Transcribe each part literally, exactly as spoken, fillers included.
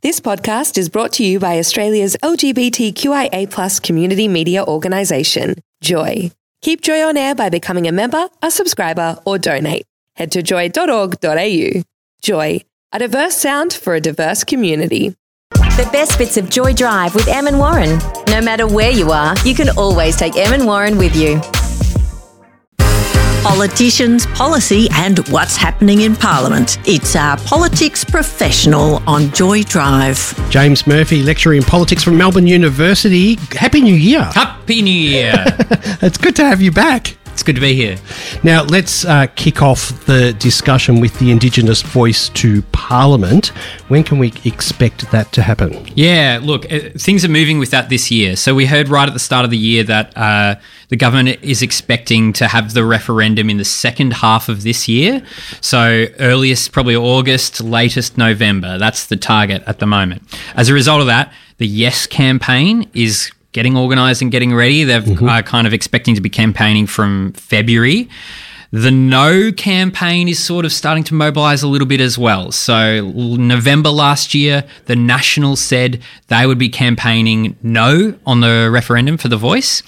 This podcast is brought to you by Australia's L G B T Q I A plus community media organisation, Joy. Keep Joy on air by becoming a member, a subscriber, or donate. Head to joy dot org dot a u. Joy, a diverse sound for a diverse community. The best bits of Joy Drive with Em and Warren. No matter where you are, you can always take Em and Warren with you. Politicians, policy and what's happening in Parliament. It's our Politics Professional on Joy Drive. James Murphy, lecturer in politics from Melbourne University. Happy New Year. Happy New Year. It's good to have you back. It's good to be here. Now, let's uh, kick off the discussion with the Indigenous voice to Parliament. When can we expect that to happen? Yeah, look, uh, things are moving with that this year. So we heard right at the start of the year that uh, the government is expecting to have the referendum in the second half of this year. So earliest probably August, latest November. That's the target at the moment. As a result of that, the Yes campaign is getting organised and getting ready. They're mm-hmm. uh, kind of expecting to be campaigning from February. The No campaign is sort of starting to mobilise a little bit as well. So November last year, the Nationals said they would be campaigning no on the referendum for the voice.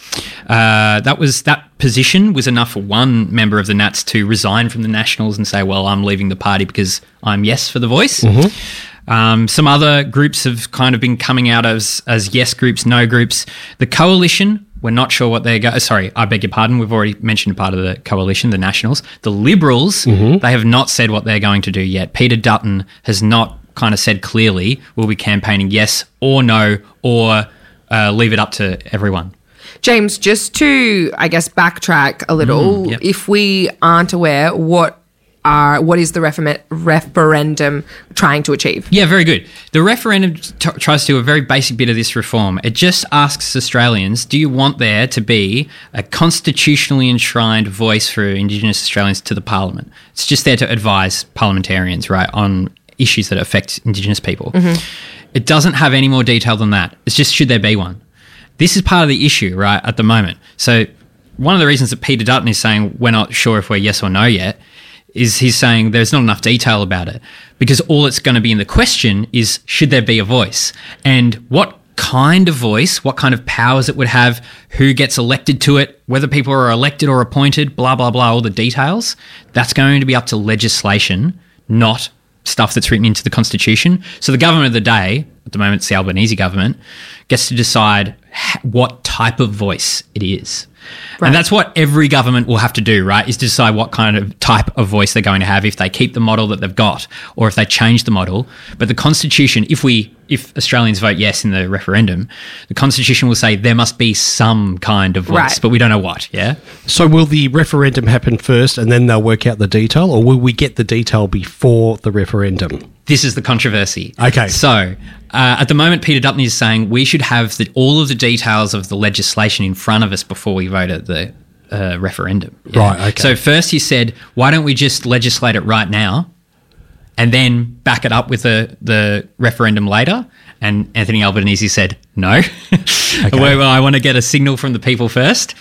Uh, that was that position was enough for one member of the Nats to resign from the Nationals and say, well, I'm leaving the party because I'm yes for the voice. Mm-hmm. Um, some other groups have kind of been coming out as as yes groups, no groups. The Coalition, we're not sure what they're going. Sorry, I beg your pardon. We've already mentioned part of the Coalition, the Nationals. The Liberals, mm-hmm. they have not said what they're going to do yet. Peter Dutton has not kind of said clearly we'll be campaigning yes or no or uh, leave it up to everyone. James, just to, I guess, backtrack a little, mm, yep. if we aren't aware, what Are, what is the refer- referendum trying to achieve? Yeah, very good. The referendum t- tries to do a very basic bit of this reform. It just asks Australians, do you want there to be a constitutionally enshrined voice for Indigenous Australians to the Parliament? It's just there to advise parliamentarians, right, on issues that affect Indigenous people. Mm-hmm. It doesn't have any more detail than that. It's just, should there be one? This is part of the issue, right, at the moment. So one of the reasons that Peter Dutton is saying we're not sure if we're yes or no yet is he's saying there's not enough detail about it because all it's going to be in the question is should there be a voice and what kind of voice, what kind of powers it would have, who gets elected to it, whether people are elected or appointed, blah, blah, blah, all the details. That's going to be up to legislation, not stuff that's written into the Constitution. So the government of the day, at the moment it's the Albanese government, gets to decide what type of voice it is. Right. And that's what every government will have to do, right, is to decide what kind of type of voice they're going to have if they keep the model that they've got or if they change the model. But the Constitution, if we, if Australians vote yes in the referendum, the Constitution will say there must be some kind of voice, right. but we don't know what, yeah? So will the referendum happen first and then they'll work out the detail, or will we get the detail before the referendum? This is the controversy. Okay. So uh, at the moment, Peter Dutton is saying we should have the, all of the details of the legislation in front of us before we vote at the uh, referendum. Yeah? Right, okay. So first he said, why don't we just legislate it right now and then back it up with the, the referendum later? And Anthony Albanese said, no. Okay. well, I want to get a signal from the people first.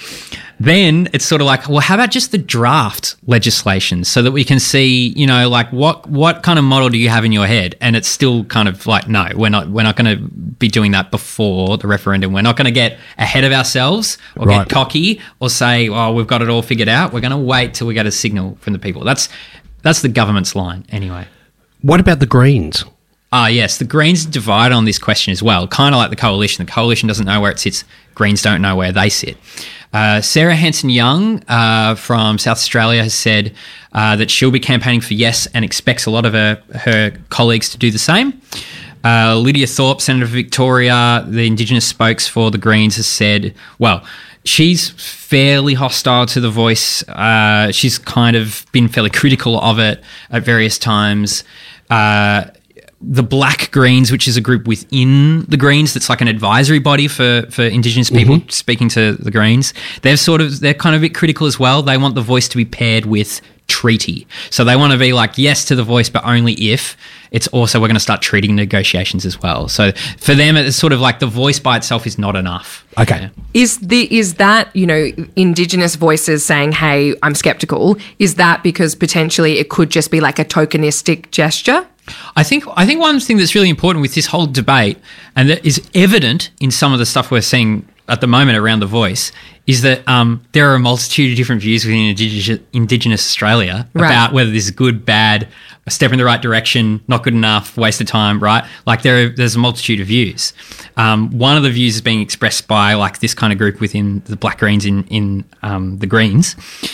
Then it's sort of like, well, how about just the draft legislation so that we can see, you know, like what what kind of model do you have in your head? And it's still kind of like, no, we're not we're not going to be doing that before the referendum. We're not going to get ahead of ourselves or right. get cocky or say, oh, we've got it all figured out. We're going to wait till we get a signal from the people. That's that's the government's line anyway. What about the Greens? Ah, yes, the Greens divide on this question as well, kind of like the Coalition. The Coalition doesn't know where it sits. Greens don't know where they sit. Uh, Sarah Hanson-Young uh, from South Australia has said uh, that she'll be campaigning for yes and expects a lot of her, her colleagues to do the same. Uh, Lydia Thorpe, Senator of Victoria, the Indigenous spokes for the Greens, has said, well, she's fairly hostile to the voice. Uh, she's kind of been fairly critical of it at various times. Uh, the Black Greens, which is a group within the Greens that's like an advisory body for, for Indigenous people mm-hmm. speaking to the Greens, they're sort of, they're kind of a bit critical as well. They want the voice to be paired with treaty. So they want to be like yes to the voice, but only if it's also we're going to start treating negotiations as well. So for them, it's sort of like the voice by itself is not enough. Okay. Yeah. Is the is that, you know, Indigenous voices saying, hey, I'm skeptical, is that because potentially it could just be like a tokenistic gesture? I think I think one thing that's really important with this whole debate, and that is evident in some of the stuff we're seeing at the moment around The Voice, is that um, there are a multitude of different views within Indigenous, Indigenous Australia Right. about whether this is good, bad, a step in the right direction, not good enough, waste of time, right? Like there, are, there's a multitude of views. Um, one of the views is being expressed by like this kind of group within the Black Greens in in um, the Greens.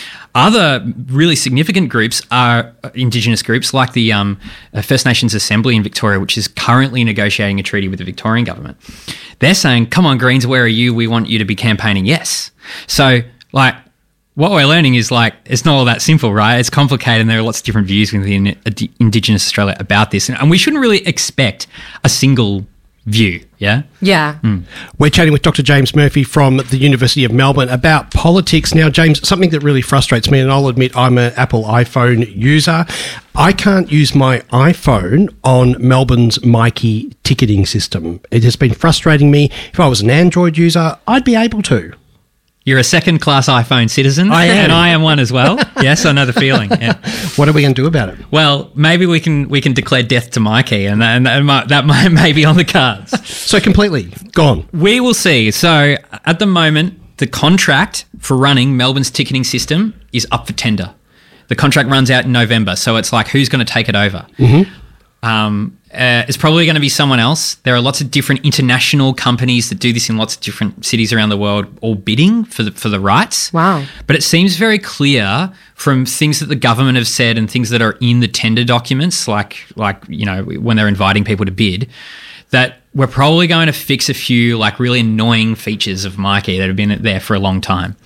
Other really significant groups are Indigenous groups like the um, First Nations Assembly in Victoria, which is currently negotiating a treaty with the Victorian government. They're saying, come on, Greens, where are you? We want you to be campaigning yes. So, like, what we're learning is, like, it's not all that simple, right? It's complicated and there are lots of different views within Indigenous Australia about this. And we shouldn't really expect a single view, yeah? Yeah. Mm. We're chatting with Doctor James Murphy from the University of Melbourne about politics. Now, James, something that really frustrates me, and I'll admit I'm an Apple iPhone user, I can't use my iPhone on Melbourne's Myki ticketing system. It has been frustrating me. If I was an Android user, I'd be able to. You're a second-class iPhone citizen. I am. And I am one as well. Yes, I know the feeling. Yeah. What are we going to do about it? Well, maybe we can we can declare death to Myki, and, and that, might, that might may be on the cards. So completely gone. We will see. So at the moment, the contract for running Melbourne's ticketing system is up for tender. The contract runs out in November, so it's like, who's going to take it over? Mm-hmm. Um, uh, it's probably going to be someone else. There are lots of different international companies that do this in lots of different cities around the world, all bidding for the, for the rights. Wow. But it seems very clear from things that the government have said and things that are in the tender documents, like, like you know, when they're inviting people to bid, that we're probably going to fix a few like really annoying features of Myki that have been there for a long time.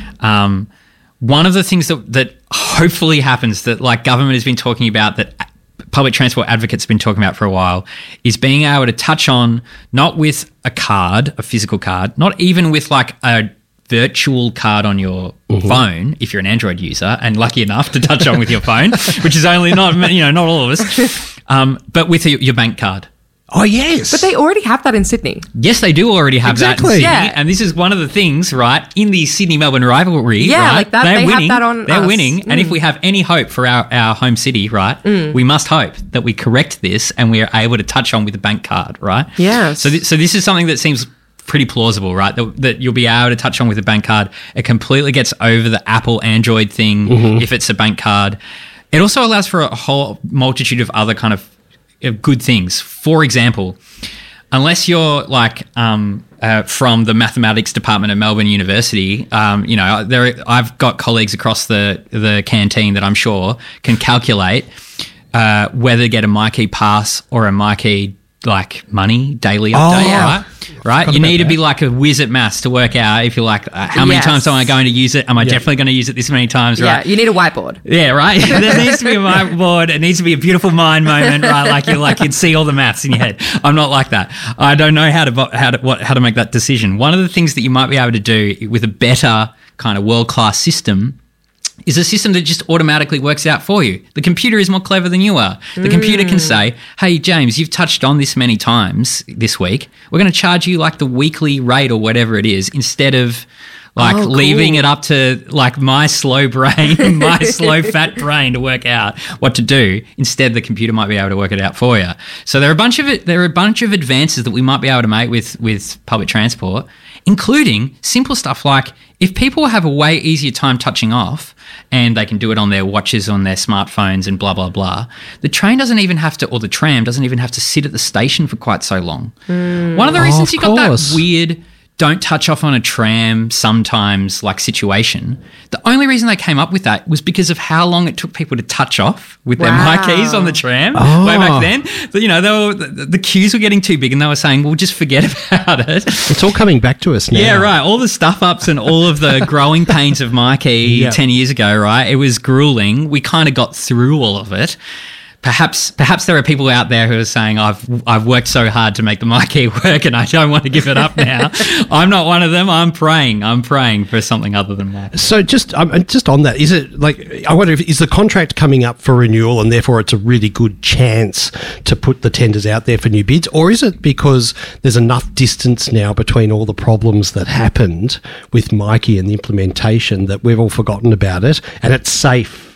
Um, one of the things that, that hopefully happens that like government has been talking about, that public transport advocates have been talking about for a while, is being able to touch on, not with a card, a physical card, not even with like a virtual card on your mm-hmm. phone, if you're an Android user and lucky enough to touch on with your phone, which is only not, you know, not all of us, um, but with your, your bank card. Oh, yes. But they already have that in Sydney. Yes, they do already have Exactly. that in Sydney. Yeah. And this is one of the things, right, in the Sydney-Melbourne rivalry, Yeah, right, like that- they're they have winning, that on They're us. winning. Mm. And if we have any hope for our, our home city, right, Mm. we must hope that we correct this and we are able to touch on with the bank card, right? Yes. So, th- so this is something that seems pretty plausible, right, that, that you'll be able to touch on with a bank card. It completely gets over the Apple Android thing Mm-hmm. if it's a bank card. It also allows for a whole multitude of other kind of uh, good things. For example, unless you're like um, uh, from the mathematics department at Melbourne University, um, you know, there I've got colleagues across the the canteen that I'm sure can calculate uh, whether to get a Myki pass or a Myki like money daily update, yeah. right? Right, you about need to be that. like a whiz at maths to work out if you're like, uh, how many Yes. times am I going to use it? Am I definitely going to use it this many times? Yeah, Right? you need a whiteboard. Yeah, right. There needs to be a whiteboard. It needs to be a beautiful mind moment, right? Like you, like you'd see all the maths in your head. I'm not like that. I don't know how to how to what how to make that decision. One of the things that you might be able to do with a better kind of world class system is a system that just automatically works out for you. The computer is more clever than you are. The mm. computer can say, hey, James, you've touched on this many times this week. We're going to charge you like the weekly rate or whatever it is instead of like oh, cool. leaving it up to like my slow brain, my slow fat brain to work out what to do. Instead, the computer might be able to work it out for you. So there are a bunch of it, there are a bunch of advances that we might be able to make with, with public transport, including simple stuff like if people have a way easier time touching off and they can do it on their watches, on their smartphones and blah, blah, blah, the train doesn't even have to, or the tram doesn't even have to sit at the station for quite so long. Mm. One of the reasons oh, of you got course. that weird don't touch off on a tram sometimes like situation, the only reason they came up with that was because of how long it took people to touch off with wow. their Mykeys on the tram oh. way back then. But, you know, they were, the, the queues were getting too big and they were saying, well, just forget about it. It's all coming back to us now. Yeah, right. All the stuff ups and all of the growing pains of Myki yeah. ten years ago, right? It was grueling. We kind of got through all of it. Perhaps, perhaps there are people out there who are saying, "I've I've worked so hard to make the Myki work, and I don't want to give it up now." I'm not one of them. I'm praying. I'm praying for something other than that. So just um, just on that, is it like I wonder if is the contract coming up for renewal, and therefore it's a really good chance to put the tenders out there for new bids, or is it because there's enough distance now between all the problems that happened with Myki and the implementation that we've all forgotten about it, and it's safe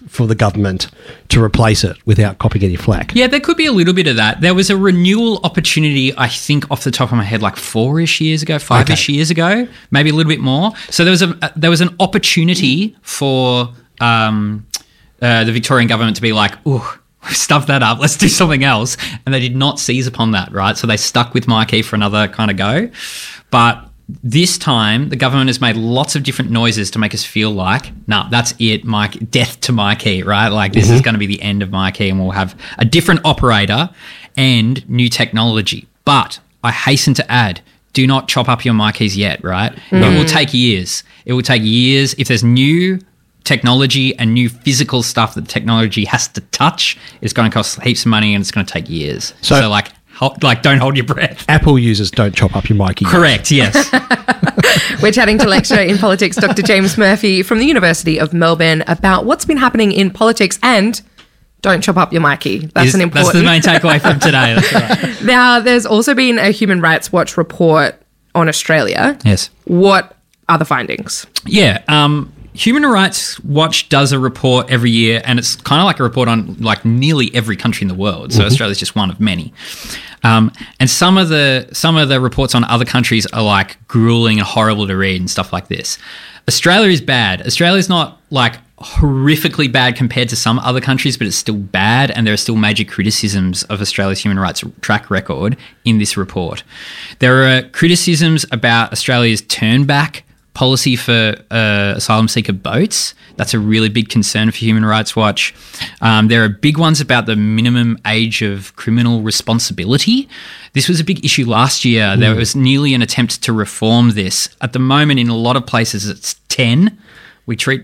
for the government to replace it without copying any flack. Yeah, there could be a little bit of that. There was a renewal opportunity, I think, off the top of my head, like four-ish years ago, five-ish Okay. years ago, maybe a little bit more. So there was a there was an opportunity for um, uh, the Victorian government to be like, ooh, stuff that up, let's do something else. And they did not seize upon that, right? So they stuck with Marquee for another kind of go. But this time, the government has made lots of different noises to make us feel like, nah, that's it, Mike, death to Marquee, right? Like, this mm-hmm. is going to be the end of Marquee and we'll have a different operator and new technology. But I hasten to add, do not chop up your Marquees yet, right? Mm. It will take years. It will take years. If there's new technology and new physical stuff that technology has to touch, it's going to cost heaps of money and it's going to take years. So, so like, Hold, like, don't hold your breath. Apple users don't chop up your Mikey. Correct, yes. We're chatting to lecturer in politics, Doctor James Murphy from the University of Melbourne, about what's been happening in politics and don't chop up your Mikey. That's Is, an important... That's the main takeaway from today. That's right. Now, there's also been a Human Rights Watch report on Australia. Yes. What are the findings? Yeah, um... Human Rights Watch does a report every year, and it's kind of like a report on like nearly every country in the world. So mm-hmm. Australia's just one of many. Um, and some of the some of the reports on other countries are like grueling and horrible to read and stuff like this. Australia is bad. Australia's not like horrifically bad compared to some other countries, but it's still bad, and there are still major criticisms of Australia's human rights track record in this report. There are criticisms about Australia's turnback policy for uh, asylum seeker boats. That's a really big concern for Human Rights Watch. Um, there are big ones about the minimum age of criminal responsibility. This was a big issue last year. Mm. There was nearly an attempt to reform this. At the moment, in a lot of places, it's ten. We treat,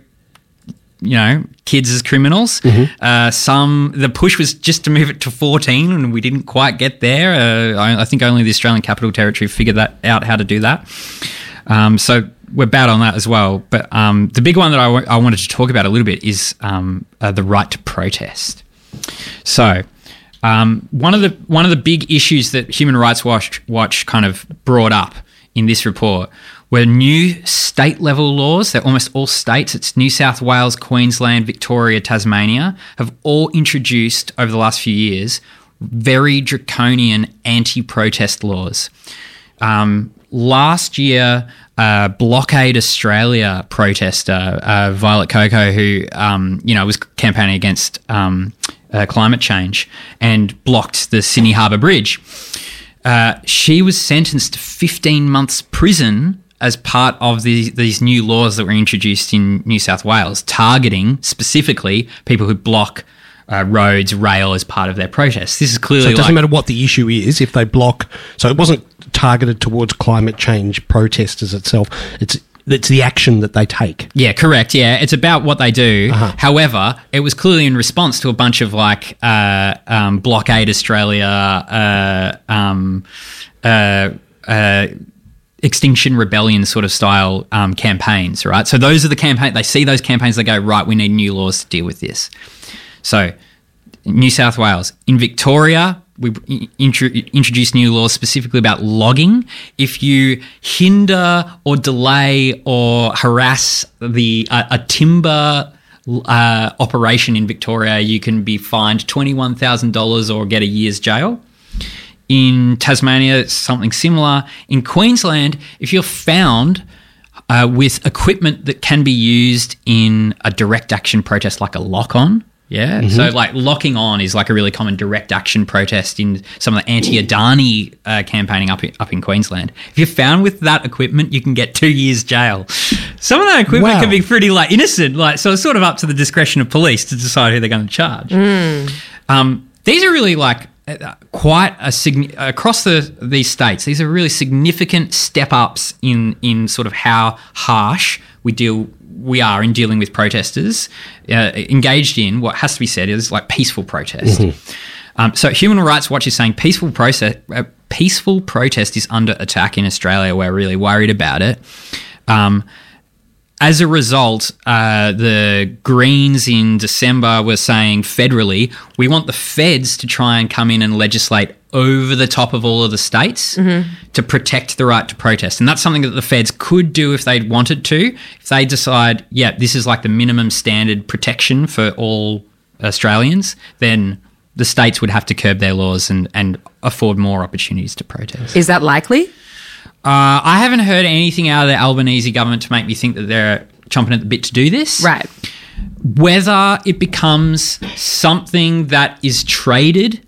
you know, kids as criminals. Mm-hmm. Uh, some the push was just to move it to fourteen, and we didn't quite get there. Uh, I, I think only the Australian Capital Territory figured that out how to do that. Um, so we're bad on that as well. But um, the big one that I, w- I wanted to talk about a little bit is um, uh, the right to protest. So um, one of the one of the big issues that Human Rights Watch, Watch kind of brought up in this report were new state-level laws. They're almost all states. It's New South Wales, Queensland, Victoria, Tasmania, have all introduced over the last few years very draconian anti-protest laws. Um, last year, uh, Blockade Australia protester, uh, Violet Coco, who, um, you know, was campaigning against um, uh, climate change and blocked the Sydney Harbour Bridge. Uh, she was sentenced to fifteen months prison as part of the, these new laws that were introduced in New South Wales, targeting specifically people who block Uh, roads, rail as part of their protests. This is clearly so it doesn't like, matter what the issue is if they block. So it wasn't targeted towards climate change protesters itself. It's it's the action that they take. Yeah, correct. Yeah, it's about what they do. Uh-huh. However, it was clearly in response to a bunch of like uh, um, Blockade Australia, uh, um, uh, uh, Extinction Rebellion sort of style um, campaigns, right? So those are the campaigns. They see those campaigns. They go, right, we need new laws to deal with this. So, New South Wales. In Victoria, we intro- introduced new laws specifically about logging. If you hinder or delay or harass the uh, a timber uh, operation in Victoria, you can be fined twenty-one thousand dollars or get a year's jail. In Tasmania, it's something similar. In Queensland, if you're found uh, with equipment that can be used in a direct action protest like a lock-on, yeah, mm-hmm. so like locking on is like a really common direct action protest in some of the anti-Adani uh, campaigning up in, up in Queensland. If you're found with that equipment, you can get two years jail. Some of that equipment wow. can be pretty like innocent, like so it's sort of up to the discretion of police to decide who they're going to charge. Mm. Um, these are really like uh, quite a sign- across the these states. These are really significant step ups in in sort of how harsh we deal. we are in dealing with protesters uh, engaged in what has to be said is like peaceful protest. Mm-hmm. Um, so Human Rights Watch is saying peaceful process, uh, peaceful protest is under attack in Australia. We're really worried about it. Um, as a result, uh, the Greens in December were saying federally, we want the feds to try and come in and legislate over the top of all of the states mm-hmm. to protect the right to protest. And that's something that the feds could do if they wanted to. If they decide, yeah, this is like the minimum standard protection for all Australians, then the states would have to curb their laws and, and afford more opportunities to protest. Is that likely? Uh, I haven't heard anything out of the Albanese government to make me think that they're chomping at the bit to do this. Right. Whether it becomes something that is traded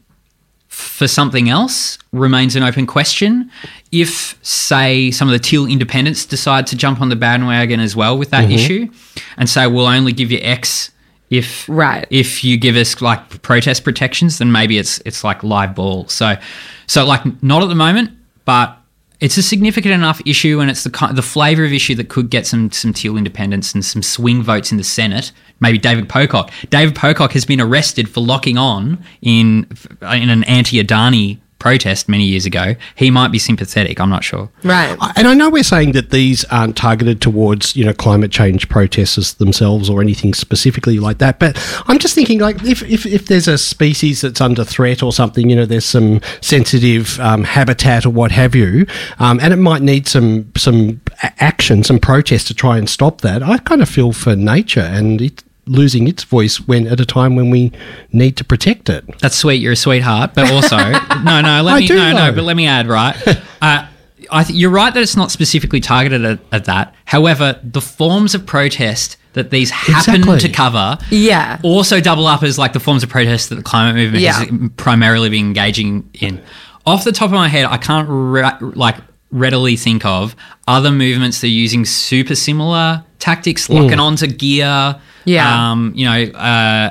for something else remains an open question. If, say, some of the Teal independents decide to jump on the bandwagon as well with that mm-hmm. issue and say, we'll only give you X if right. if you give us like protest protections, then maybe it's it's like live ball. So, so like not at the moment, but it's a significant enough issue, and it's the kind, the flavour of issue that could get some some Teal independents and some swing votes in the Senate. Maybe David Pocock. David Pocock has been arrested for locking on in in an anti-Adani protest many years ago. He might be sympathetic. I'm not sure. Right. And I know we're saying that these aren't targeted towards, you know, climate change protesters themselves or anything specifically like that. But I'm just thinking, like, if, if, if there's a species that's under threat or something, you know, there's some sensitive um, habitat or what have you, um, and it might need some some action, some protest to try and stop that. I kind of feel for nature and it losing its voice when at a time when we need to protect it. That's sweet. You're a sweetheart, but also no, no. Let I me do no, know. no. But let me add, right? uh, I th- you're right that it's not specifically targeted at, at that. However, the forms of protest that these happen Exactly. to cover, Yeah. also double up as like the forms of protest that the climate movement Yeah. has primarily been engaging in. Off the top of my head, I can't re- like readily think of other movements that are using super similar tactics, locking onto gear. Yeah. Um, you know, uh,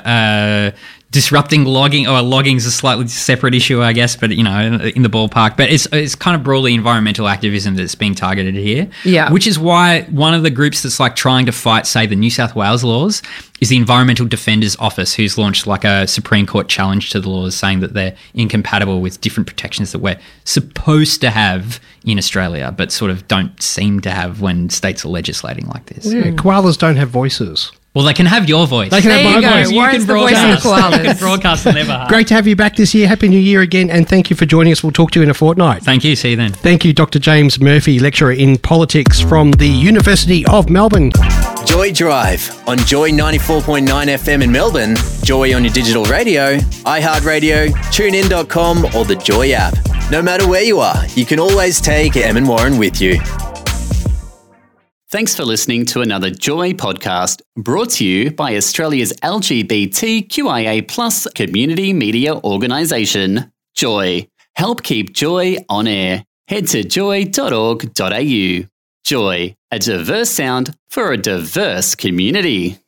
uh, disrupting logging, or logging is a slightly separate issue, I guess, but, you know, in the ballpark. But it's it's kind of broadly environmental activism that's being targeted here. Yeah. Which is why one of the groups that's like trying to fight, say, the New South Wales laws is the Environmental Defenders Office, who's launched like a Supreme Court challenge to the laws saying that they're incompatible with different protections that we're supposed to have in Australia, but sort of don't seem to have when states are legislating like this. Yeah, koalas don't have voices. Well, they can have your voice. They can There have you my go. voice. Warren's the voice of the koalas. You can broadcast on their behalf. Great to have you back this year. Happy New Year again, and thank you for joining us. We'll talk to you in a fortnight. Thank you. See you then. Thank you, Doctor James Murphy, lecturer in politics from the University of Melbourne. Joy Drive on Joy ninety-four point nine F M in Melbourne, Joy on your digital radio, iHeartRadio, tune in dot com or the Joy app. No matter where you are, you can always take Em and Warren with you. Thanks for listening to another Joy podcast brought to you by Australia's L G B T Q I A plus community media organisation, Joy. Help keep Joy on air. Head to joy dot org dot a u. Joy, a diverse sound for a diverse community.